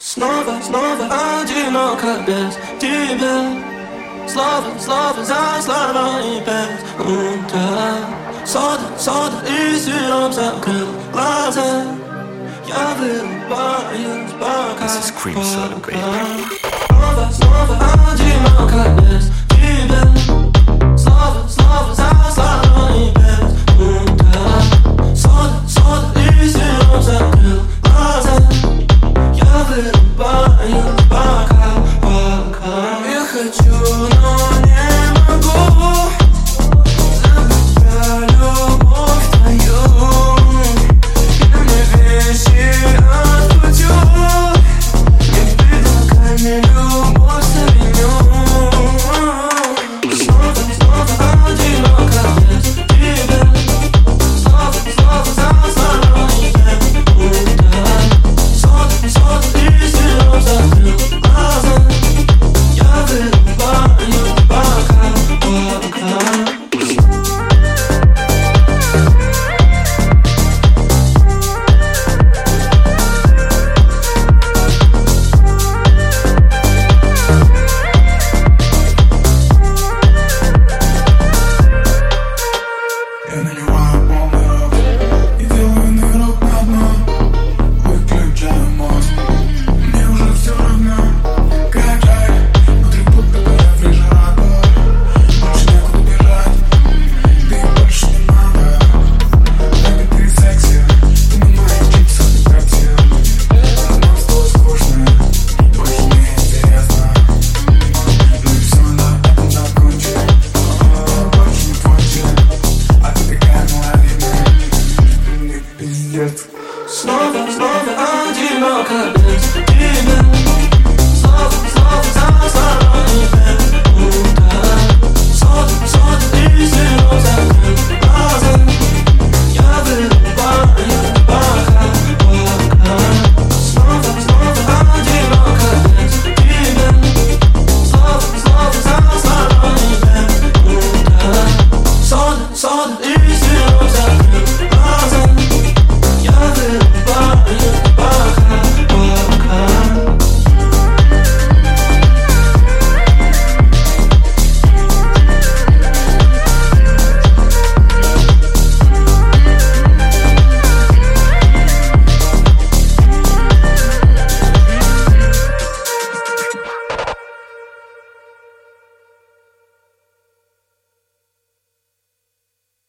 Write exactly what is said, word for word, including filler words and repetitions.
Снова, снова одиноко без тебя. Слово, слово за словами без утра. Сода, сода и сироп закрыл глаза. Я вырубаюсь пока. This is cream soda, baby. Снова, снова одиноко без